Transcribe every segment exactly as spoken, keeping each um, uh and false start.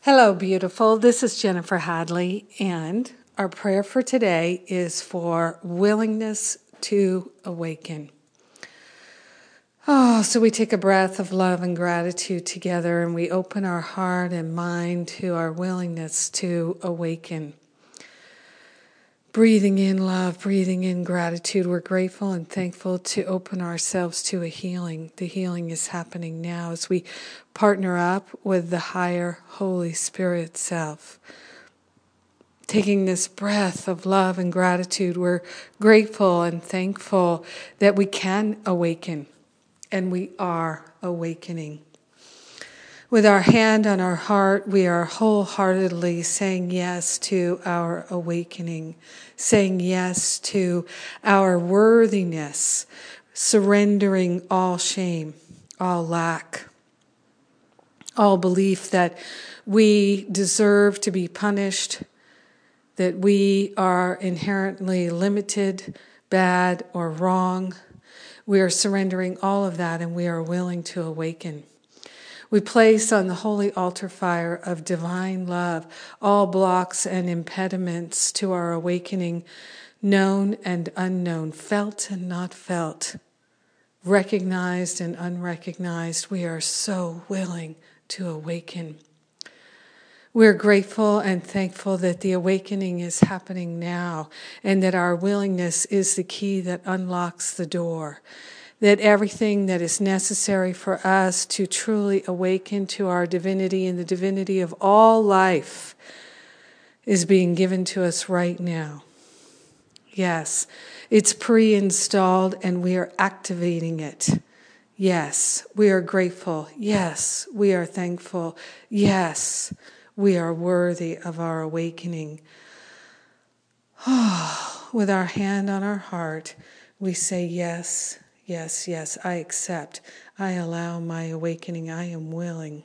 Hello, beautiful. This is Jennifer Hadley, and our prayer for today is for willingness to awaken. Oh, so we take a breath of love and gratitude together, and we open our heart and mind to our willingness to awaken. Breathing in love, breathing in gratitude. We're grateful and thankful to open ourselves to a healing. The healing is happening now as we partner up with the higher Holy Spirit self. Taking this breath of love and gratitude, we're grateful and thankful that we can awaken, and we are awakening. With our hand on our heart, we are wholeheartedly saying yes to our awakening, saying yes to our worthiness, surrendering all shame, all lack, all belief that we deserve to be punished, that we are inherently limited, bad, or wrong. We are surrendering all of that, and we are willing to awaken. We place on the holy altar fire of divine love all blocks and impediments to our awakening, known and unknown, felt and not felt, recognized and unrecognized. We are so willing to awaken. We're grateful and thankful that the awakening is happening now, and that our willingness is the key that unlocks the door. That everything that is necessary for us to truly awaken to our divinity and the divinity of all life is being given to us right now. Yes, it's pre-installed and we are activating it. Yes, we are grateful. Yes, we are thankful. Yes, we are worthy of our awakening. Oh, with our hand on our heart, we say yes. Yes, yes, I accept. I allow my awakening. I am willing.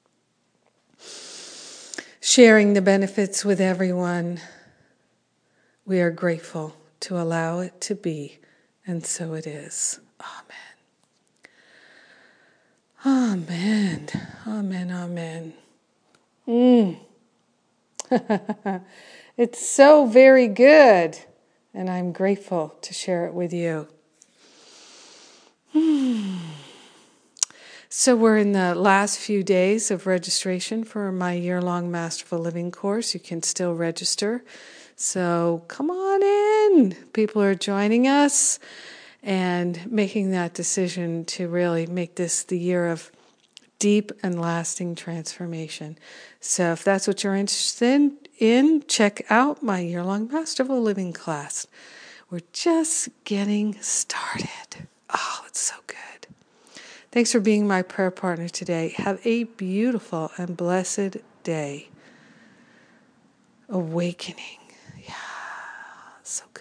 Sharing the benefits with everyone. We are grateful to allow it to be, and so it is. Amen. Amen. Amen. Amen. Mm. It's so very good, and I'm grateful to share it with you. So we're in the last few days of registration for my year-long Masterful Living course. You can still register. So come on in. People are joining us and making that decision to really make this the year of deep and lasting transformation. So if that's what you're interested in, check out my year-long Masterful Living class. We're just getting started. Oh, it's so good. Thanks for being my prayer partner today. Have a beautiful and blessed day. Awakening. Yeah, so good.